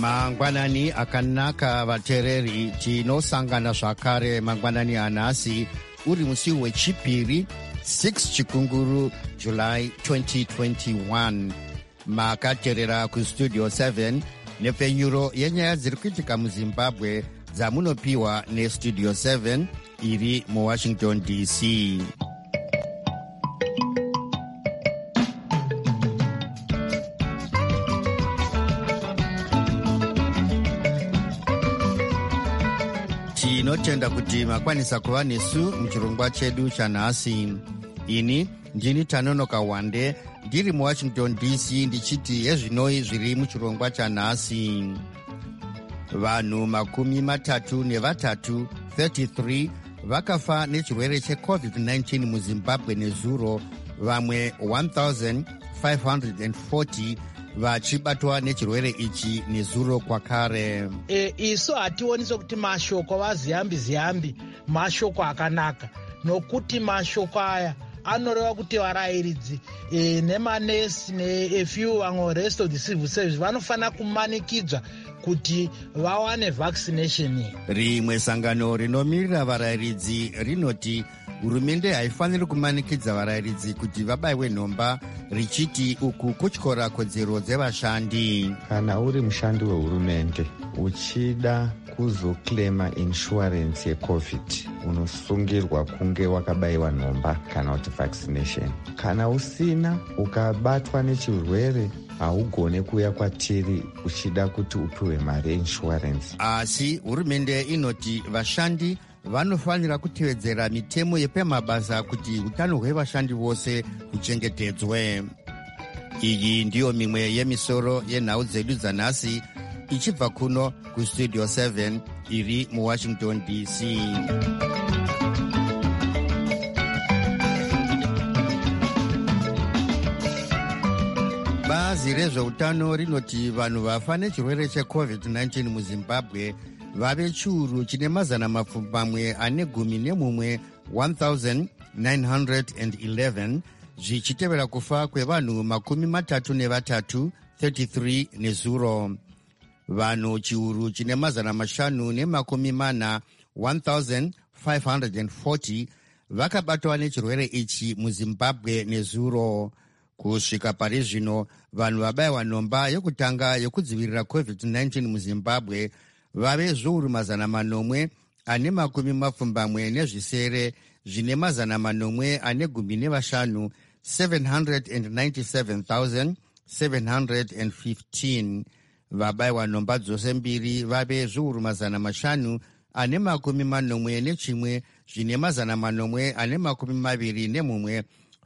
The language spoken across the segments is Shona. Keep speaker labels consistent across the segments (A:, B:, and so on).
A: mangwanani akanaka vateereri, tinosangana zvakare mangwanani anhasi uri musi wechipiri 6 chikunguru July 2021. makateerera kustudio 7 nepfenyuro yenyaya dziri kuitika muzimbabwe dzamunopiwa nestudio 7 iri muwashington DC. tinotenda kuti makwanisa kuva nesu muchirongwa chedu chanhasi. ini ndini Tanonoka Wande ndiri muwashington DC ndichiti ezvinoi zviri muchirongwa chanhasi. vanhu 33 33 vakafa nechirwere cheCovid-19 muzimbabwe nezuro, vamwe 1540 vachibatwa nechirwere ichi nezuro kwakare.
B: Isu hationi sokuti mashoko vaziyambi mashoko akanaka, nokuti mashoko aya anoreva kuti varayiridzi nemanesi neefew vamwe rest of the civil service vanofanira kumanikidzwa kuti vawane vaccination.
A: rimwe sangano rinomirira varayiridzi rinoti hurumende haifaniri kumanikidza varayiridzi kuti vabayiwe nhomba, richiti uku kutyora kodzero dzevashandi.
C: kana uri mushandi wehurumende uchida kuzoklema inshurensi yecovid unosungirwa kunge wakabayiwa nhomba kana kuti vaccination. kana usina ukabatwa nechirwere haugone kuuya kwatiri uchida kuti upiwe mari yeinshurensi.
A: asi hurumende inoti vashandi vanofanira kutevedzera mitemo yepamabasa kuti utano hwevashandi vose huchengetedzwe. iyi ndiyo mimwe yemisoro yenhau dzedu dzanhasi ichibva kuno kustudio 7 iri muwashington DC. bazi rezveutano rinoti vanhu vafa nechirwere cheCovid-19 muzimbabwe vave chiuru chine mazana mapfumbamwe ane 11 1911 zvichitevera kufa kwevanhu 33 33 nezuro. vanhu chiuru chine mazana mashanu nemakumi 1540 vakabatwa nechirwere ichi muzimbabwe nezuro. kusvika pari zvino vanhu vabayiwa nhomba yokutanga yokudzivirira COVID-19 muzimbabwe vave zviuru mazana 8 ane 70 nezvisere zvine mazana 8 ane 15 797,715. vabayiwa nhomba dzose mbiri vave zviuru mazana 5 ane 41 zvine mazana 8 ane 21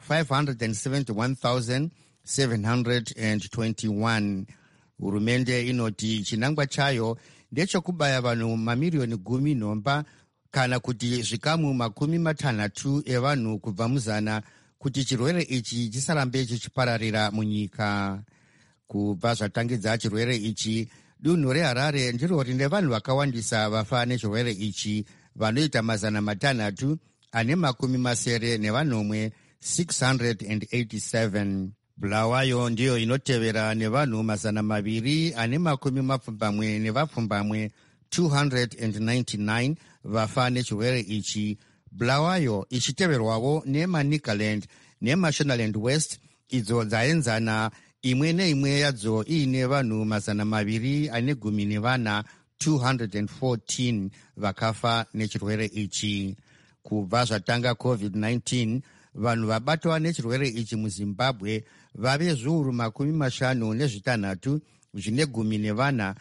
A: 571,721. hurumende inoti chinangwa chayo ndechekubaya vanhu mamiriyoni 10 nhomba kana kuti zvikamu 60 evanhu kubva muzana kuti chirwere ichi chisarambe chichipararira munyika. kubva zvatangidza chirwere ichi, dunhu reHarare ndiro rine vanhu vakawandisa vafa nechirwere ichi, vanoita mazana 6 ane 70 687. Bulawayo ndiyo inotevera nevanhu mazana 2 ane 70 299 vafa nechirwere ichi. Bulawayo ichiteverwawo neManicaland neMashonaland West, idzo dzaenzana imwe neimwe yadzo iine vanhu mazana 2 ane 14 214 vakafa nechirwere ichi. kubva zvatanga COVID-19 vanhu vabatwa nechirwere ichi muzimbabwe vave zviuru 56 zvine 14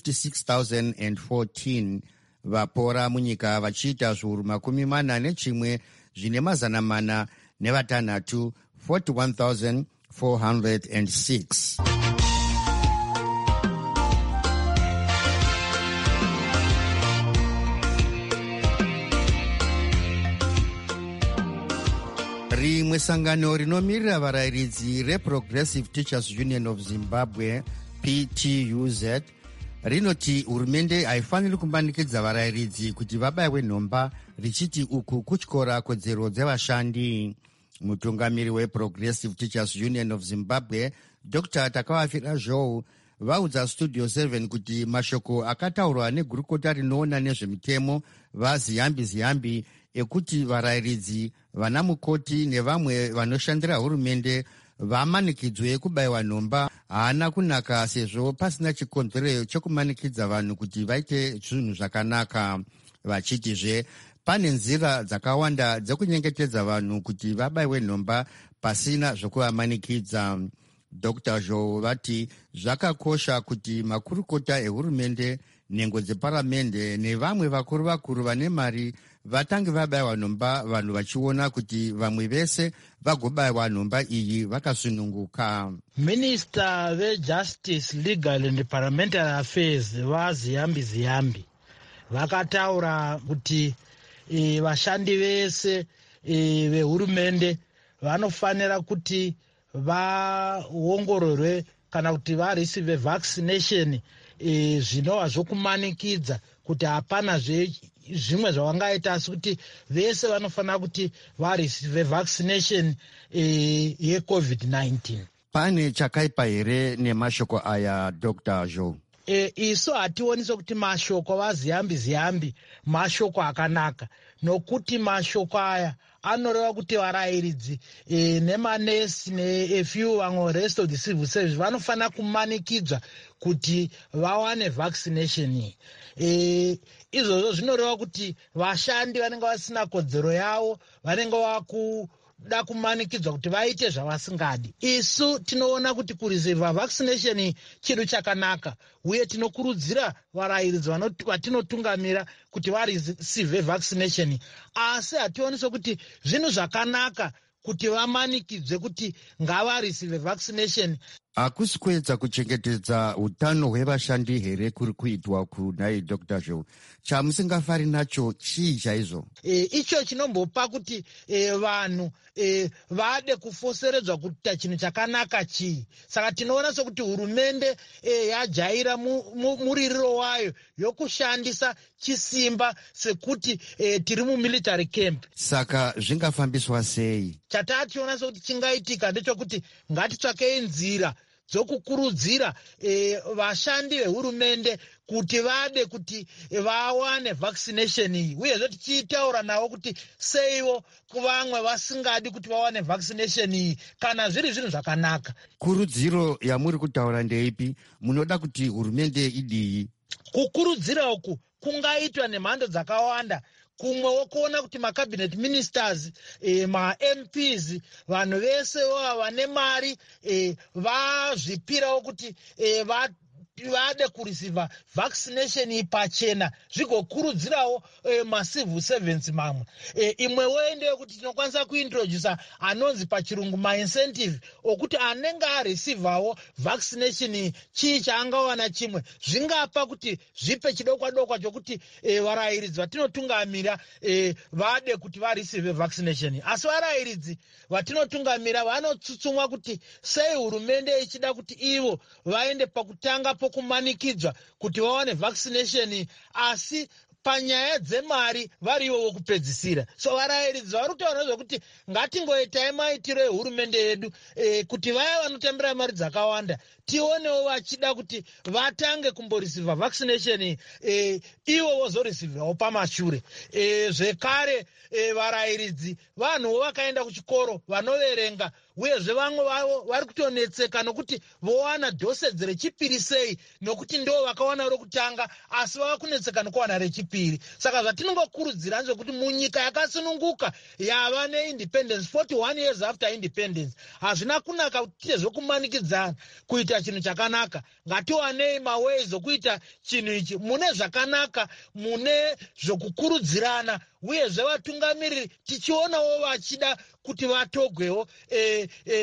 A: 56,014. vapora munyika vachiita zviuru 41 zvine mazana 406 41,406. rimwe sangano rinomirira varayiridzi reProgressive Teachers Union of Zimbabwe PTUZ rinoti hurumende haifaniri kumanikidza varayiridzi kuti vabayiwe nhomba, richiti uku kutyora kodzero dzevashandi. mutungamiri weProgressive Teachers Union of Zimbabwe Dr. Takawafira Zhou vaudza Studio 7 kuti mashoko akataurwa negurukota rinoona nezvemitemo vaziyambi ekuti varayiridzi, vana mukoti nevamwe vanoshandira hurumende vamanikidzwe kubayiwa nhomba haana kunaka, sezvo pasina chikonzero chokumanikidza vanhu kuti vaite zvinhu zvakanaka. Vachitizve pane nzira dzakawanda dzekunyengetedza vanhu kuti vabayiwe nhomba pasina zvokuvamanikidza. Dr. Zhou vati zvakakosha kuti makurukota ehurumende, nhengo dzeparamende nevamwe vakuru vane mari vatange vabayiwa nhomba, vanhu vachiona kuti vamwe vese vagobayiwa nhomba iyi vakasununguka.
B: Minister veJustice, Legal and Parliamentary Affairs vaZiyambi vakataura kuti vashandi vese vehurumende vanofanira kuti vaongororwe kana kuti vareceive vaccination zvinova zvokumanikidza, kuti hapana zvimwe zvavangaita, asi kuti vese vanofanira kuti vareceive vaccination yeCovid-19.
A: Pane chakaipa here nemashoko aya, Dr. Zhou?
B: Isu hationi sokuti mashoko vaziyambi mashoko akanaka, nokuti mashoko aya anoreva kuti varayiridzi nemanesi neFU vamwe rest of the civil service vanofanira kumanikidzwa kuti vawane vaccination iyi. Izvozvo zvinoreva kuti vashandi vanenge vasina kodzero yavo, vanenge vakuda kumanikidzwa kuti vaite zvavasingadi. Isu tinoona kuti kureceiva vaccination chinhu chakanaka, uye tinokurudzira varayiridzi vatinotungamira kuti vareceive vaccination, asi hationi sokuti zvinhu zvakanaka kuti vamanikidzwe kuti ngavareceive vaccination.
A: Hakusi kuedza kuchengetedza utano hwevashandi here kuri kuitwa kudai, Dr. Zhou? Chamusingafari nacho chii chaizvo?
B: Icho chinombopa kuti vanhu vade kufoseredzwa kuita chinhu chakanaka chii. Saka tinoona sokuti hurumende yajaira muririro wayo yokushandisa chisimba sekuti tiri mumilitary camp.
A: Saka zvingafambiswa sei?
B: Chatationa sokuti chingaitika ndechekuti ngatitsvakei nzira dzokukurudzira vashandi vehurumende kuti vade kuti vawane vaccination iyi, uyezve tichitaura navo kuti seiwo kuvamwe vasingadi kuti vawane vaccination iyi kana zviri zvinhu zvakanaka.
A: Kurudziro yamuri kutaura ndeipi? Munoda kuti hurumende idii?
B: Kukurudzira uku kungaitwa nemhando dzakawanda. Kumwewo kuona kuti macabinet ministers, maMPs, vanhu vese vane mari vazvipirawo kuti vade kureceiva vaccination pachena, zvigokurudzirawo macivil servants mamwe. Imwewo ndeyekuti tinokwanisa kuintrodusa anonzi pachirungu maincentive okuti anenge areceivawo vaccination chii chaangawana chimwe, zvingapa kuti zvipe chidokwa chokuti varayiridzi vatinotungamira vade kuti vareceive vaccination. Asi varayiridzi vatinotungamira vanotsutsumwa kuti sei hurumende ichida kuti ivo vaende pakutanga pokumanikidzwa kuti vawane vaccination, asi panyaya dzemari variwo wokupedzisira. So varayiridzi vari kutaura zvokuti ngatingoitai maitiro ehurumende yedu kuti vaya vanotambira mari dzakawanda tionewo vachida kuti vatange kumboreceiva vaccination, ivo vozoreceivawo pamashure. Zvekare varayiridzi vanhuwo vakaenda kuchikoro vanoverenga, uyezve vamwe vavo vari kutonetseka nokuti vowana dhosedzi rechipiri sei, nokuti ndo vakawana rokutanga asi vava kunetseka nokuwana rechipiri. Saka zvatinongokurudzira ndezvekuti munyika yakasununguka yava neindependence 41 years after independence, hazvina kunaka kuti zvokumanikidzana kuita chinhu chakanaka. Ngatiwanei maways okuita chinhu ichi mune zvakanaka, mune zvokukurudzirana, uyezve vatungamiriri tichionawo vachida kuti vatogwewo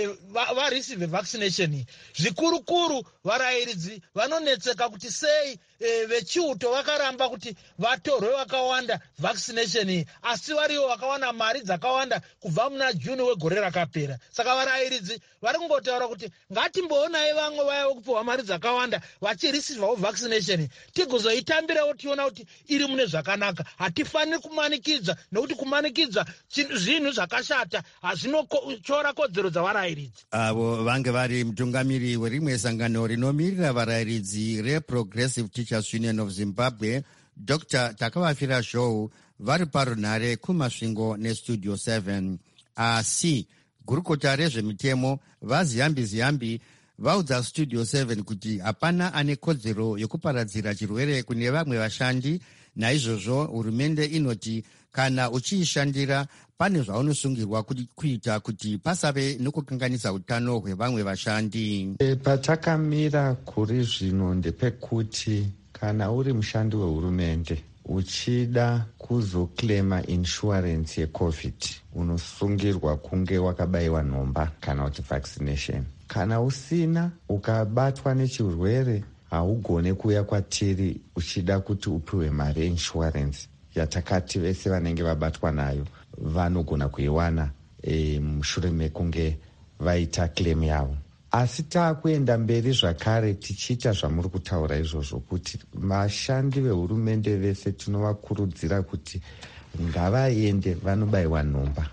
B: vareceive vaccination. Zvikurukuru varayiridzi vanonetseka kuti sei vechiuto vakaramba kuti vatorwe vakawanda vaccination iyi, asi variwo vakawana mari dzakawanda kubva muna Juni wegore rakapera. Saka varayiridzi vari kungotaura kuti ngatimboonai vamwe vaya vokupiwa mari dzakawanda vachirisivhawo vaccination tigozoitambirawo tiona kuti iri mune zvakanaka. Hatifaniri kumanikidza, nekuti kumanikidza zvinhu zvakashata, hazvinochora kodzero dzavarayiridzi.
A: Avo vange vari mutungamiri werimwe sangano rinomirira varayiridzi reProgressive Teachers Union of Zimbabwe, Dr. Takavafira Zhou, vari parunhare kumasvingo neStudio 7. Asi gurukota rezvemitemo vaziyambi vaudza Studio 7 kuti hapana ane kodzero yokuparadzira chirwere kune vamwe vashandi. Naizvozvo hurumende inoti kana uchiishandira pane zvaunosungirwa kuita kuti pasave nokukanganisa utano hwevamwe vashandi.
C: Patakamira kuri zvino ndepekuti kana uri mushandi wehurumende uchida kuzoklema insurance yeCovid unosungirwa kunge wakabayiwa nhomba kana kuti vaccination. Kana usina ukabatwa nechirwere haugone kuuya kwatiri uchida kuti upiwe mari yeinsurance yatakati vese vanenge vabatwa nayo vanogona kuiwana mushure mekunge vaita claim yavo. Asi taakuenda mberi zvakare tichiita zvamuri kutaura izvozvo kuti vashandi vehurumende vese tinovakurudzira kuti ngavaende vanobayiwa nhomba,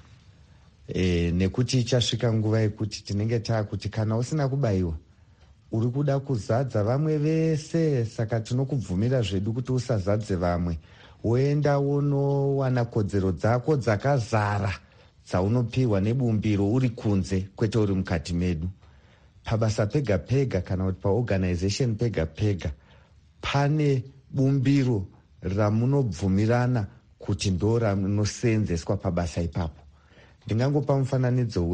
C: nekuti ichasvika nguva yekuti tinenge taakuti kana usina kubayiwa uri kuda kuzadza vamwe vese. Saka tinokubvumira zvedu kuti usazadze vamwe, woenda wonowana kodzero dzako dzakazara dzaunopiwa nebumbiro uri kunze kwete uri mukati medu. Pabasa pega pega kana kuti paorganization pega pega pane bumbiro ramunobvumirana kuti ndo ranoseenzeswa pabasa ipapo. Ndingangopa mufananidzo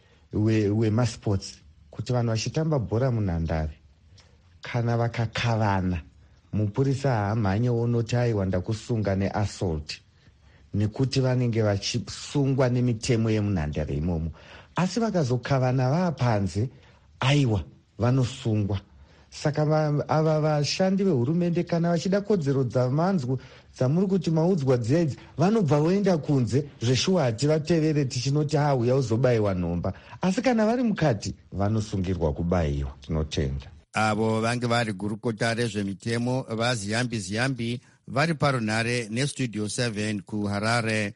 C: wemasports kuti vanhu vachitamba bhora munhandare kana vakakavana mupurisa haamhanye onoti aiwa ndakusunga neassault, nekuti vanenge vachisungwa nemitemo yemunhandare imomo. Asi vakazokavana vaapanze aiwa vanosungwa. Saka ava vashandi vehurumende kana vachida kodzero dzamanzwa dzamuri kuti maudzwa dziedzi vanobva voenda kunze zveshuwa hativatevere tichinoti uya uzobayiwa nhomba. Asi kana vari mukati vanosungirwa kubayiwa. Tinotenda.
A: Avo vange vari gurukota rezvemitemo vaziyambi vari parunhare neStudio 7 kuHarare.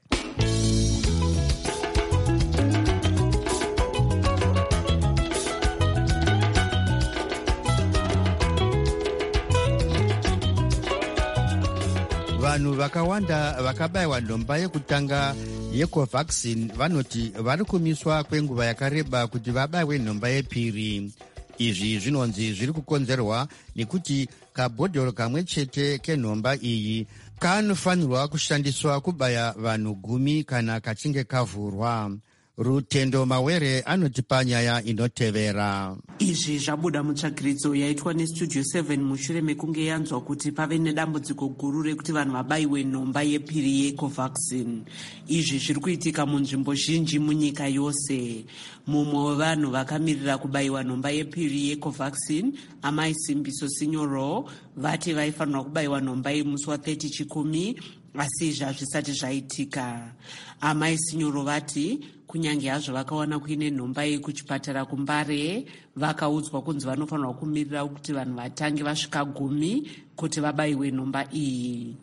A: Vanhu vakawanda vakabayiwa nhomba yekutanga yeCovaxin vanoti vari kumiswa kwenguva yakareba kuti vabayiwe nhomba yepiri. Izvi zvinonzi zviri kukonzerwa nekuti kabhodhoro kamwe chete kenhomba iyi kanofanirwa kushandiswa kubaya vanhu 10 kana kachinge kavhurwa. Rutendo Mawere anotipa nyaya inotevera.
D: Izvi zvabuda mutsvagiridzo yaitwa neStudio 7 mushure mekunge yanzwa kuti pave nedambudziko guru rekuti vanhu vabayiwe nhomba yepiri yeCovaxin. Izvi zviri kuitika munzvimbo zhinji munyika yose. Mumwe wevanhu vakamirira kubayiwa nhomba yepiri yeCovaxin, Amai Simbiso Sinyoro, vati vaifanirwa kubayiwa nhomba yemusi wa30 Chikumi, asi izvi hazvisati zvaitika. Amai Sinyoro vati kunyange hazvo vakawana kuine nhomba iyi kuchipatara kuMbare, vakaudzwa kunzi vanofanirwa kumirira kuti vanhu vatange vasvika 10 kuti vabayiwe nhomba iyi.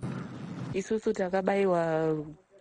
E: Isusu takabayiwa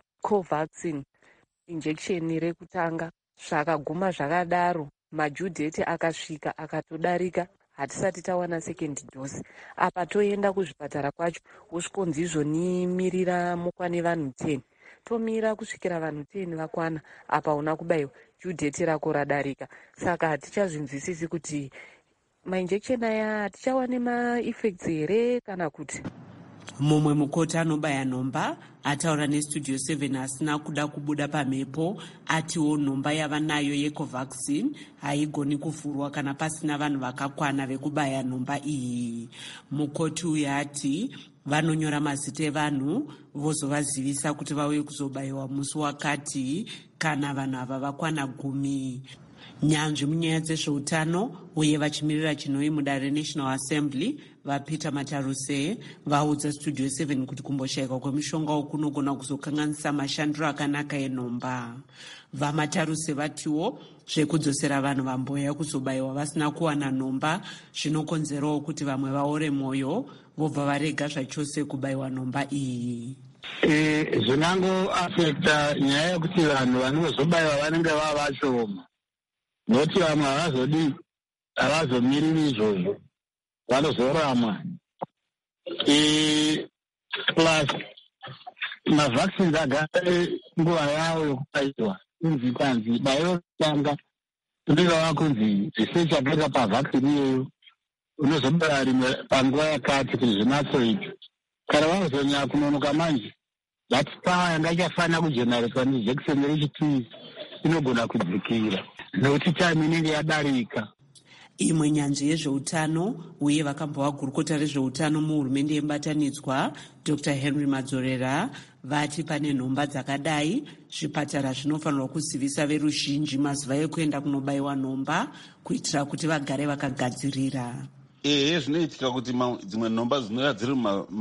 E: Covaxin injection rekutanga, zvakaguma zvakadaro, majudheti akasvika akatodarika, hatisati tawana second dose. Apa toenda kuzvipatara kwacho usvikonzi izvonimirira mukwane vanhu 10. Tomira kusvikira vanhu 10 vakwana, apa una kubayiwa, judheti rako radarika. Saka hatichazvinzwisisi kuti mainjection aya hatichawane maeffects here kana kuti.
D: Mumwe mukoti anobaya nhomba ataura neStudio 7 asina kuda kubuda pamhepo, atiwo nhomba yavanayo yeCovaxin haigoni kuvhurwa kana pasina vanhu vakakwana vekubaya nhomba iyi. Mukoti uyu ati vanonyora mazita evanhu vozovazivisa kuti vauye kuzobayiwa musi wakati kana vanhu ava vakwana 10. Nyanzvi munyaya dzezveutano uye vachimirira chinoi mudare reNational Assembly vapeter mataruse vaudza Studio 7 kuti kumboshayikwa kwemishonga kunogona kuzokanganisa mashandiro akanaka enhomba. Vamataruse vatiwo zvekudzosera vanhu vamboya kuzobayiwa vasina kuwana nhomba zvinokonzerawo kuti vamwe vaore mwoyo vobva varega zvachose kubayiwa nhomba iyi.
F: Zvinangoafekta nyaya yekuti vanhu vanozobayiwa vanenge vava vashoma, noti vamwe havazomiriri izvozvo, vanozorama. Plus mavhaccines agare nguva yavo yokubayiwa, kunzi kwanzi bayiwa kutanga unenge wakunzi research akaita pavhaccine iyoyo unozobaya rimwe panguva yakati kuti zvinatsoita. Kana vazonyanya kunonoka manje, that power yanga ichafanira kujeneretswa nejekiseni rechipiri inogona kudzikira nokuti time inenge yadarika.
D: Imwe nyanzvi yezveutano uye vakambova gurukota rezveutano muhurumende yemubatanidzwa Dr. Henry Madzorera vati pane nhomba dzakadai zvipatara zvinofanirwa kuzivisa veruzhinji mazuva ekuenda kunobayiwa nhomba kuitira kuti vagare vakagadzirira.
G: Zvinoitika kuti dzimwe nhomba dzinouya dziri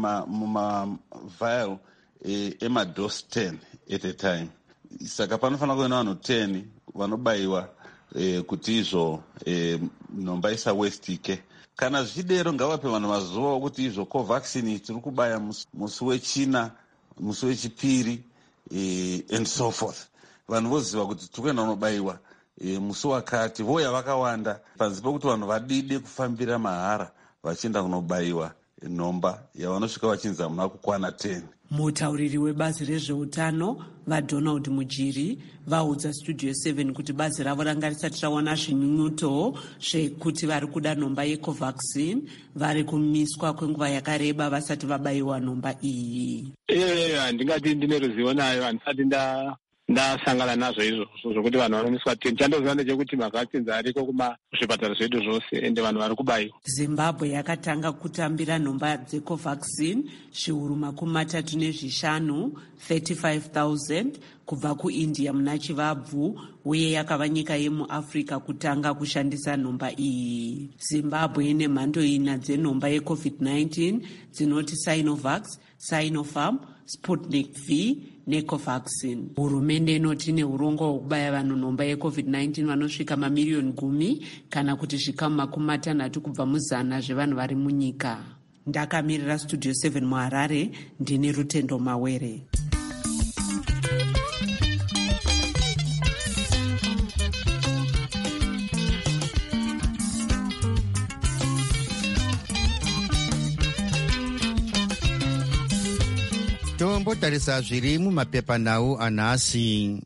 G: mumavhayiro emadose 10 at a time. Saka panofanira kuenda vanhu 10 vanobayiwa kuti izvo nhomba isawestike. Kana zvichidero ngavape vanhu mazuva okuti izvo covaccine tiri kubaya musi wechina, musi wechipiri and so forth. Vanhu voziva kuti tiri kuenda kunobayiwa musi wakati, voya vakawanda panzi pekuti vanhu vadide kufambira mahara vachienda kunobayiwa nhomba yavanosvika vachinzi hamuna kukwana 10.
D: Mutauriri webazi rezveutano vaDonald Mujiri vaudza Studio 7 kuti bazi ravo ranga risati rawana zvinyunyuto zvekuti vari kuda nhomba yecovaccine vari kumiswa kwenguva yakareba vasati vabayiwa nhomba iyi.
F: Handingati ndine ruzivo nayo, handisati ndasangana nazvo izvozvo zvokuti vanhu vanomiswa 10. Chandoziva ndechekuti mavhaccines ariko kuzvipatara zvedu zvose ende vanhu vari kubayiwa.
D: Zimbabwe yakatanga kutambira nhomba dzecovaccine zviuru 35 35,000 kubva kuIndia muna Chivabvu uye yakava nyika yemuAfrica kutanga kushandisa nhomba iyi. Zimbabwe ine mhando 4 dzenhomba yeCovid-19 dzinoti Sinovac, Sinopharm, Sputnik V neCovaxin. Hurumende inoti neurongwa hwekubaya vanhu nhomba yeCovid-19 vanosvika mamiliyoni 10 kana kuti zvikamu 60 kubva muzana zvevanhu vari munyika. Ndakamirira Studio 7 muHarare, ndini Rutendo Mawere.
A: Tombotarisa zviri mumapepanhau anhasi.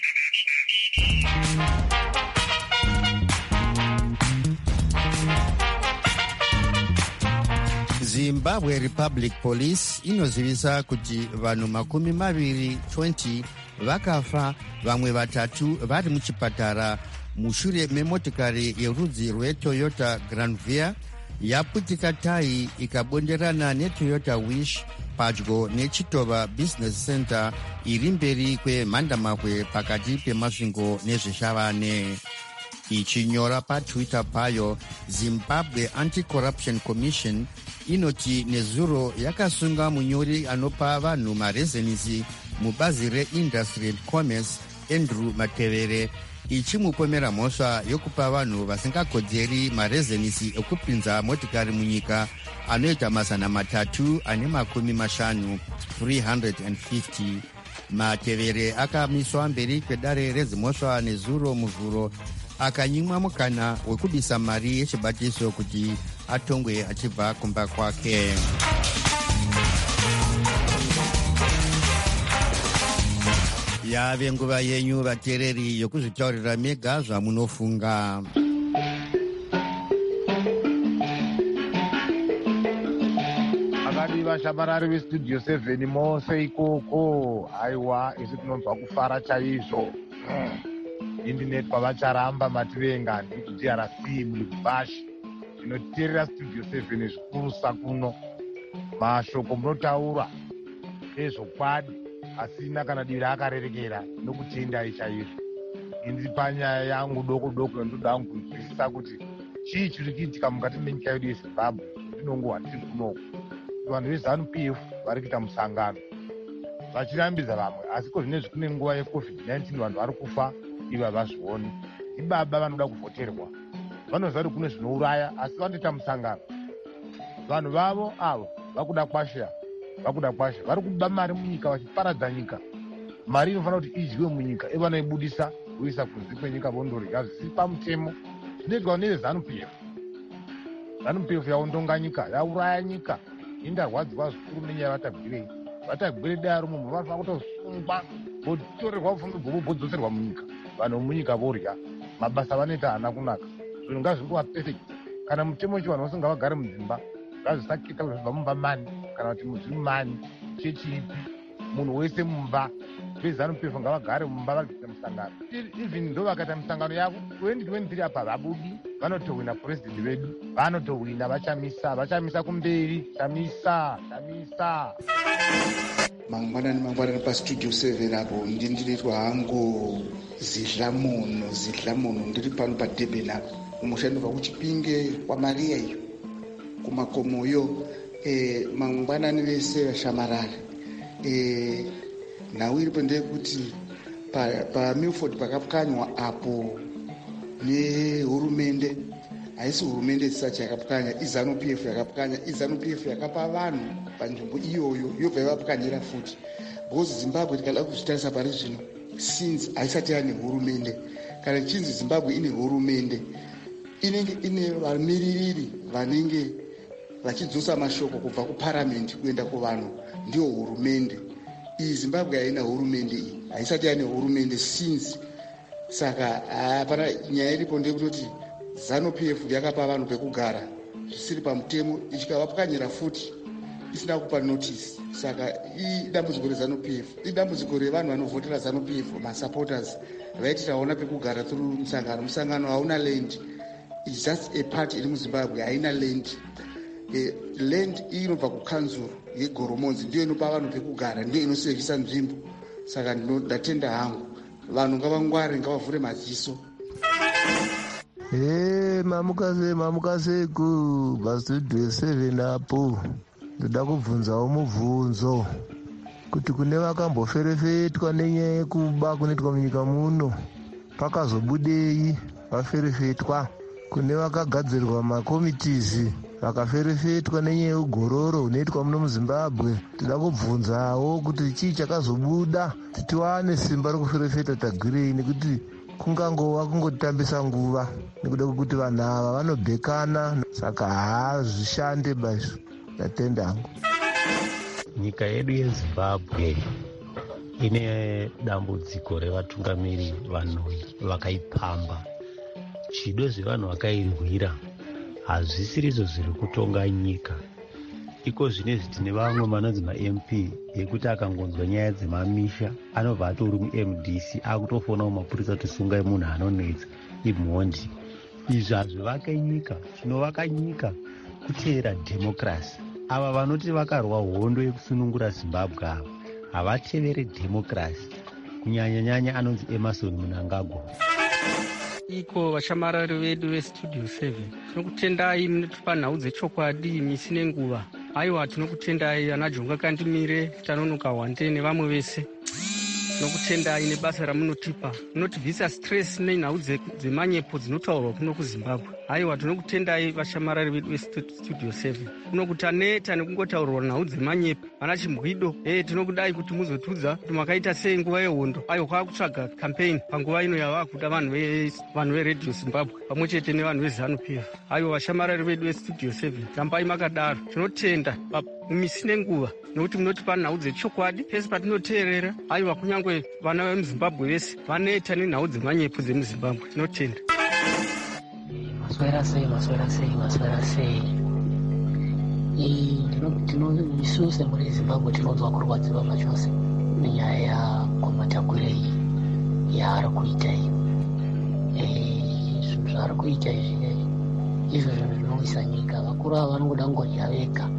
A: Zimbabwe Republic Police inozivisa kuti vanhu 20 vakafa, vamwe 3 vari muchipatara mushure memotikari yerudzi rweToyota Granvia yaputika tayi ikabonderana neToyota Wish padyo neChitova Business Center iri mberi kwemhandamahwe pakati pemasvingo nezvishavane. Ichinyora paTwitter payo, Zimbabwe Anti-Corruption Commission inoti nezuro yakasunga munyori anopa vanhu marezenisi mubazi reIndustry and Commerce Andrew Matevere ichimupomera mhosva yokupa vanhu vasingakodzeri marezenisi ekupinza motikari munyika anoita 350 350. Matevere akamiswa mberi kwedare redzimhosva nezuro muvhuro akanyimwa mukana wekubisa mari yechibatiso kuti atongwe achibva kumba kwake. Yave nguva yenyu vateereri yokuzvitaurira mega zvamunofunga.
H: Akadiva shamarari veStudio 7 mose ikoko, aiwa isi tinonzwa kufara chaizvo. Internet pavacharamba mativenga ndikuDRC mulibhashi tinoteerera Studio 7 zvikurusa kuno. Mashoko munotaura ezvokwadi asina kana divi raakarerekera nokutendai chaizvo. Inzi panyaya yangu doko ndoda kunzwisisa kuti chii chiri kuitika mukati menyika yedu yeZimbabwe. chinongohwa tiri kunoku. Vanhu veZANU-PF vari kuita musangano vachirambidza vamwe, asi ko zvinezvi kune nguva yeCovid-19 vanhu vari kufa ivo havazvioni. Ibaba vanoda kuvhoterwa, vanoziva kuti kune zvinouraya asi vanoita musangano. Vanhu vavo avo vakuda kwasha vari kuba mari munyika vachiparadza nyika. Mari inofanira kuti idyiwe munyika ivanoibudisa kuisa kunze kwenyika vondorya zvisiri pamutemo. Zvinoitwa neveZANU-PF. ZANU-PF yaondonga nyika, yauraya nyika. Indarwadziwa zvikuru nenyaya vatagwirei. Vatagwire daya rumwe munhu vanofanira kutosungwa votorerwa kufunga vobodzoserwa munyika. Vanhu munyika vorya, mabasa vanoita haana kunaka. Zvinhu ngazvingowa perfect. Kana mutemo ichi vanhu vasinga vagare mudzimba, ngazvisaketa kuti zvibva mumba mani kana kuti zviri mani, chechi ipi, munhu wese mumba. VeZANU-PF ngavagare mumba vachiita musangano. Even ndo vakaita musangano yavo 2023 apa vabudi, vanotowina purezidendi vedu, vanotowina, vachamisa kumberi, chamisa.
I: Mangwanani pastudio 7 apo ndinoitwa hangu zidlamono ndiri pano paDurban apo umushandova kuchipinge kwaMaria iyo kumakomoyo. Mangwanani vese vashamarara. Nhau iripo ndeyekuti paMilford pakapwanywa apo nehurumende, haisi hurumende isachi yakapwanya, iZANU-PF yakapwanya. iZANU-PF yakapa vanhu panzvimbo iyoyo yobva ivapwanyira futi, because Zimbabwe tikada kuzvitarisa pari zvino since haisati yane hurumende. Kana chinzi Zimbabwe ine hurumende, inenge ine vamiririri vanenge vachidzosa mashoko kubva kuparamende kuenda kuvanhu, ndiyo hurumende. Iyi Zimbabwe haina hurumende, iyi haisati yane hurumende since. Saka hapana nyaya iripo ndeyekutoti ZANU-PF yakapa vanhu pekugara zvisiri pamutemo, ichikavapwanyira futi isina kupa notice. Saka idambudziko reZANU-PF, idambudziko revanhu vanovhotera ZANU-PF, masupporters vaiti taona pekugara tiri musangano hauna land. It's just a party iri muZimbabwe, haina land. Land iyi inobva kukanzuro yegoromonzi, ndiyo inopa vanhu pekugara, ndiyo inosevisa nzvimbo. Saka ndatenda hangu vanhu ngavangware, ngavavhure maziso.
J: Mamukase ku pastudio 7 apo ndoda kubvunzawo mubvunzo kuti kune vakamboferefetwa nenyaya yekuba kunoitwa munyika muno pakazobudei vaferefetwa, kune vakagadzirwa makomitizi vakaferefetwa nenyaya yeugororo hunoitwa muno muZimbabwe. Tida kubvunzawo kuti chii chakazobuda titiwane simba rekuferefeta tagwirei, nekuti kungangova kungotambisa nguva nekuda kwekuti vanhu ava vanobhekana. Saka haazvishande baizvo. Ndatenda hangu.
K: Nyika yedu yeZimbabwe ine dambudziko revatungamiri vanhu vakaipamba. Chido zvevanhu vakairwira hazvisirizo zviri kutonga nyika. Iko zvinezvi tine vamwe manonzi maMP ekuti akangonzwa nyaya dzemamisha anobva atori muMDC akutofonawo mapurisa kuti sungai munhu anonetsa imhondi. Izvi hazvivake nyika. Chinovaka nyika kuteera dhemokirasi. Ava vanoti vakarwa hondo yekusunungura Zimbabwe ava havatevere dhemokirasi, kunyanya-nyanya anonzi Emerson Mnangagwa.
L: Iko vashamarari vedu vestudio 7 tinokutendai munotipa nhau dzechokwadi misi nenguva. Aiwa, tinokutendai ana Jonga Kandimire, Tanonoka Wande nevamwe vese. Tinokutendai nebasa ramunotipa, munotibvisa stress nenhau dzemanyepo dzinotaurwa kuno kuZimbabwe. Aiwa, tinokutendai vashamarari vedu vestudio 7. Kuno kutaneta nekungotaurwa nhau dzemanyepo vana Chimbwido. Tinokudai kuti muzotudza kuti makaita sei nguva yehondo. Aiwa, kwakutsvaga campaign panguva ino yavakuda vanhu veRadio Zimbabwe pamwe chete nevanhu veZANU-PF. Aiwa, vashamarari vedu vestudio 7, rambai makadaro. Tinotenda mumisi nenguva nokuti munotipa nhau dzechokwadi pese patinoteerera. Aiwa, kunyange vana vemuZimbabwe vese vaneta nenhau dzemanyepo dzemuZimbabwe. Tinotenda.
M: Maswera sei. Isu semuri Zimbabwe tinonzwa kurwadziwa machose nenyaya yakwamatakurei yaari kuita iyi. Zvinhu zvaari kuita izvi izvo zvinhu zvinowisa nyika. Vakuru ava vanongoda kungorya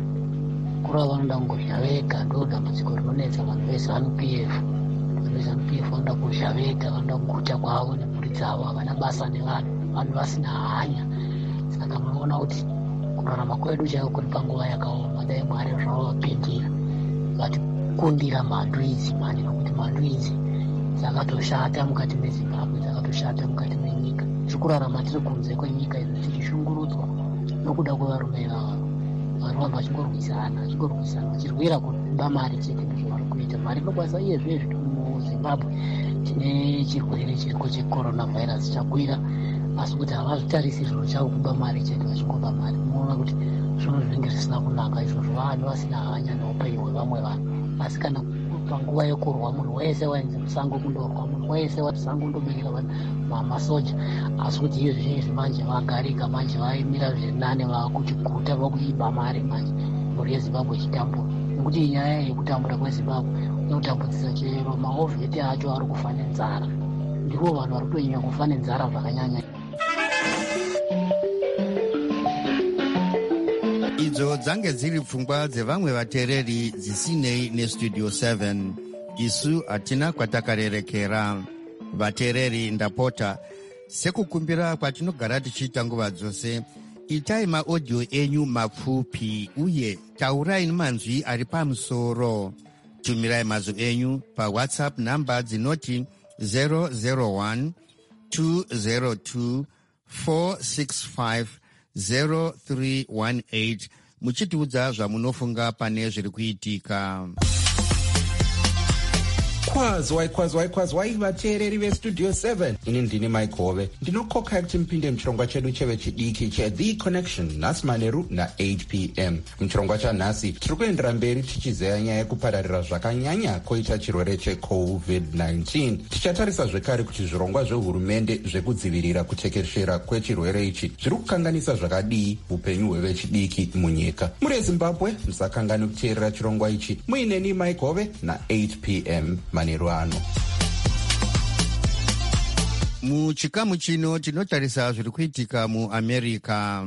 M: vega. Ndo dambudziko rinonetsa vanhu veZANU-PF. Vanhu veZANU-PF vanoda kurya vega, vanoda kuguta kwavo nemhuri dzavo, havana basa nevanhu, vanhu vasina hanya. Saka munoona kuti kurarama kwedu chaiko kuri panguva yakaoma. Dai Mwari zvavapindira vatikundira mhandu idzi mani, nokuti mhandu idzi dzakatoshata mukati meZimbabwe, dzakatoshata mukati menyika. Tiri kurarama tiri kunze kwenyika ino tichishungurudzwa nokuda kwevarume ivava varamba vachingorwisana vachirwira kuba mari chete ndizvo vari kuita. Mari inokwanisa iyezve muZimbabwe tine chirwere chiriko cheCoronavirus chakwira, asi kuti havazvitarisi zviro chavo kuba mari chete, vachingoba mari. Unoona kuti zvinhu zvinenge zvisina kunaka izvozvo, vanhu vasina hanya neupenyu hwevamwe vanhu. Asi kana panguva yekurwa munhu wese waenze musango kundorwa, munhu wese watisango kundobereka masoja, asi kuti iyo zvinezvi manje vagarika, manje vaimira zviri nane, vakuchiguta vakuiba mari manje, mhuri yeZimbabwe ichitambura. Nekuti inyaya yekutambura kweZimbabwe inotambudzisa chero maovheti acho ari kufa nenzara, ndivo vanhu vari kutonyanya kufa nenzara zvakanyanya.
A: Idzo dzange dziri pfungwa dzevamwe vateereri dzisinei neStudio 7. Isu hatina kwatakarerekera. Vateereri ndapota, sekukumbira kwatinogara tichiita nguva dzose, itai maaudio enyu mapfupi uye taurai nemanzwi ari pamusoro. Tumirai mazwi enyu paWhatsApp namba dzinoti 001 202 465 0318 muchitiudza zvamunofunga pane zviri kuitika.
N: kwazwai vateereri veStudio 7. Ini ndini Mike Hove, ndinokoka kuti mpinde muchirongwa chedu chevechidiki cheThe Connection nhasi manheru na8 p.m. Muchirongwa chanhasi tiri kuendera mberi tichizeya nyaya yekupararira zvakanyanya koita chirwere cheCovid-19. Tichatarisa zvekare kuti zvirongwa zvehurumende zvekudzivirira kutekeshera kwechirwere ichi zviri kukanganisa zvakadii upenyu hwevechidiki munyika. Muri yeZimbabwe musakangani kuteerera chirongwa ichi. Muineni Mike Hove na8 p.m. manheru ano.
A: Muchikamu chino tinotarisa zviri kuitika muAmerica.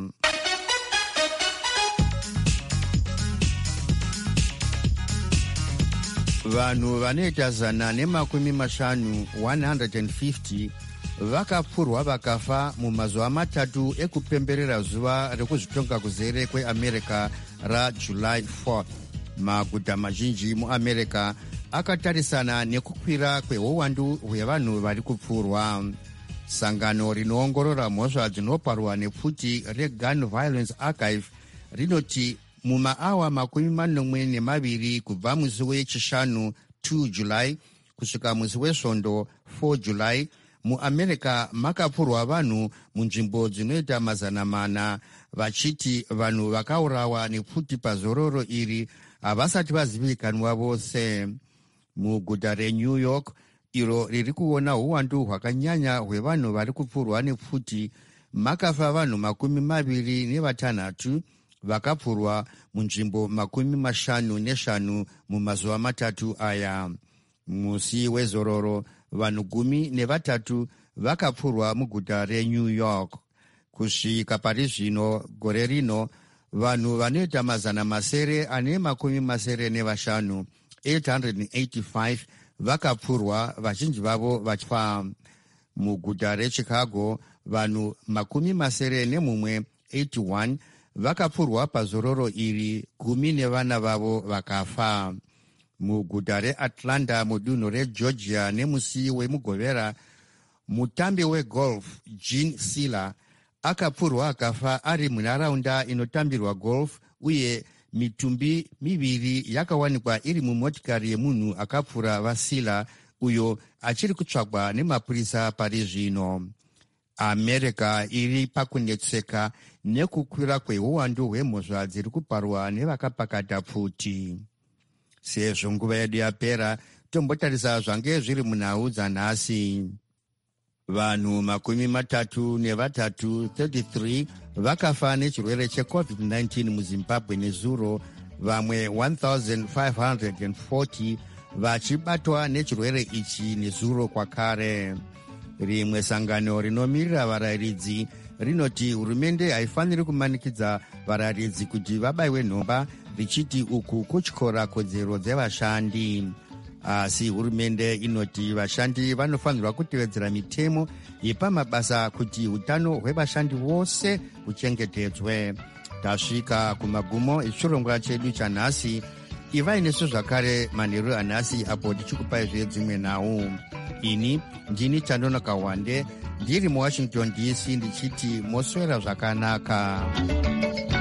A: Vanhu vanoita 150 150 vakapfurwa vakafa mumazuva matatu ekupemberera zuva rekuzvitonga kuzere kweAmerica raJuly 4. Maguta mazhinji muAmerica akatarisana nekukwira kweuwandu hwevanhu vari kupfurwa. Sangano rinoongorora mhosva dzinoparwa nepfuti reGun Violence Archive rinoti mumaawa 42 kubva musi wechishanu 2 July kusvika musi wesvondo 4 July muAmerica makapfurwa vanhu munzvimbo dzinoita 400, vachiti vanhu vakaurawa nepfuti pazororo iri havasati vazivikanwa vose. Muguta reNew York, iro riri kuona uwandu hwakanyanya hwevanhu vari kupfurwa nepfuti, makafa vanhu 26 vakapfurwa munzvimbo 55 mumazuva matatu aya. Musi wezororo vanhu 13 vakapfurwa muguta reNew York. Kusvika pari zvino gore rino vanhu vanoita 985 885 vakapfurwa, vazhinji vavo vachifa. Muguta reChicago vanhu 81 vakapfurwa pazororo iri, 10 nevana vavo vakafa. Muguta reAtlanta mudunhu reGeorgia nemusi wemugovera, mutambi wegolf Gene Siller akapfurwa akafa ari munharaunda inotambirwa golf, uye mitumbi 2 yakawanikwa iri mumotikari yemunhu akapfura vaSila, uyo achiri kutsvagwa nemapurisa pari zvino. America iri pakunetseka nekukwira kweuwandu hwemhosva dziri kuparwa nevakapakata pfuti. Sezvo nguva yedu yapera, tombotarisa zvange zviri munhau dzanhasi. Vanhu 33 vakafa nechirwere cheCovid-19 muZimbabwe nezuro, vamwe 1540 vachibatwa nechirwere ichi nezuro kwakare. Rimwe sangano rinomirira varayiridzi rinoti hurumende haifaniri kumanikidza varayiridzi kuti vabayiwe nhomba, richiti uku kutyora kodzero dzevashandi. Asi hurumende inoti vashandi vanofanirwa kutevedzera mitemo yepamabasa kuti hutano hwevashandi vose huchengetedzwe. tasvika kumagumo echirongwa chedu chanhasi. Ivai nesu zvakare manheru anhasi apo tichikupai zvedzimwe nhau. Ini ndini Tandona Kawande ndiri muWashington DC ndichiti moswera zvakanaka.